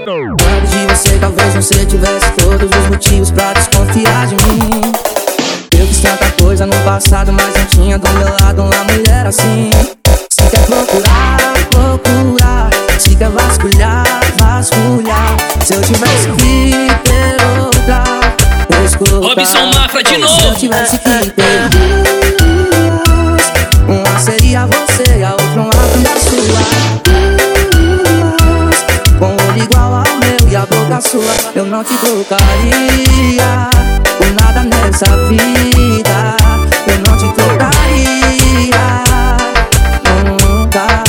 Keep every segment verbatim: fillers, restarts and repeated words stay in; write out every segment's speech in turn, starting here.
Antes de você talvez você tivesse todos os motivos pra desconfiar de mim. Eu fiz tanta coisa no passado, mas não tinha do meu lado uma mulher assim. Se quer procurar, procurar. Se quer vasculhar, vasculhar. Se eu tivesse que ter outra, eu escutar. Robson Mafra de novo. Se eu tivesse que ter duas, uma seria você e a outra uma bunda sua. Com o olho igual ao meu e a boca sua, eu não te trocaria por nada nessa vida. Eu não te trocaria nunca.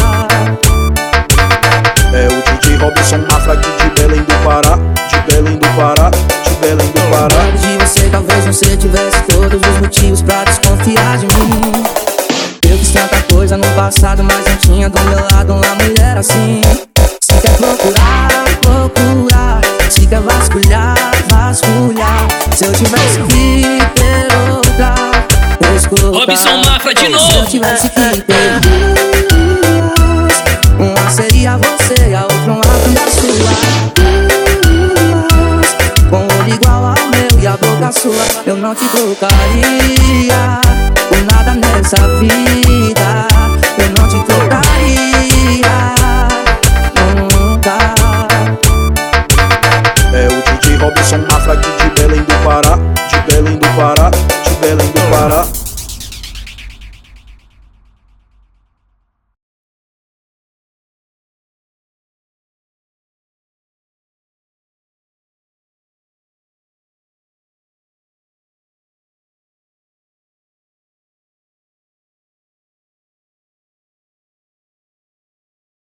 É o D J Robson Mafra aqui de Belém do Pará, de Belém do Pará, de Belém do Pará. Antes de você talvez você tivesse todos os motivos pra desconfiar de mim. Eu fiz tanta coisa no passado, mas não tinha do meu lado uma mulher assim. Se quer procurar, procurar. Se quer vasculhar, vasculhar. Se eu tivesse que ter outra, eu escutar. Robson Mafra de novo. Se eu tivesse que ter duas, uma seria você e a outra uma bunda sua. Com o olho igual ao meu e a boca sua, eu não te trocaria por nada nessa vida.